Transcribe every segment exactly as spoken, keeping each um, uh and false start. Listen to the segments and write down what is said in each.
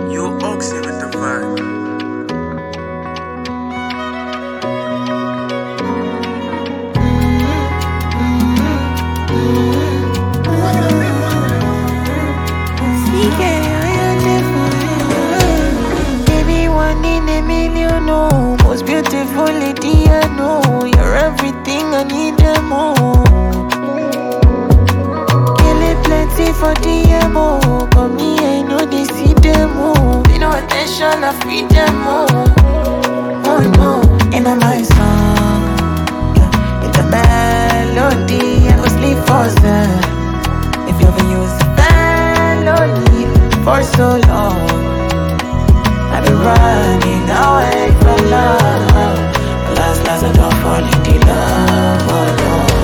You oxy with the vibe. Baby, one in a million, no. Most beautiful lady I know. You're everything I need and more. Kill it plenty for the M O. But me, I know they see them all. Pay no attention, I feed them all. Oh no, in my song, yeah, it's a melody. I go sleep for them. If you ever use melody for so long, I've been running away from love. Last, last, I don't fall in the love, oh no.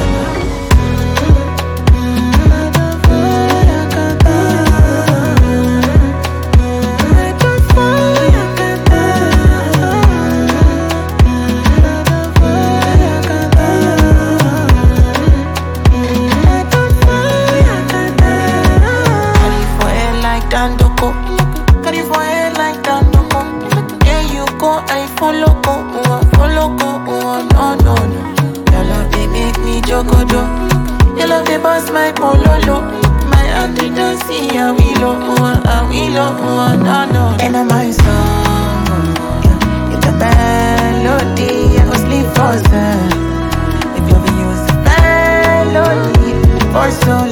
Dandoko, carry for head like Dandoko. There you go, I follow go, oh, follow go, oh, no, no, no. Your love they make me jogodo. Your love they bust my pololo. My auntie don't see a willow, oh, a willow, oh, no, no. And I'm my song, yeah, it's a melody. I go sleep for them. If you ever use melody for so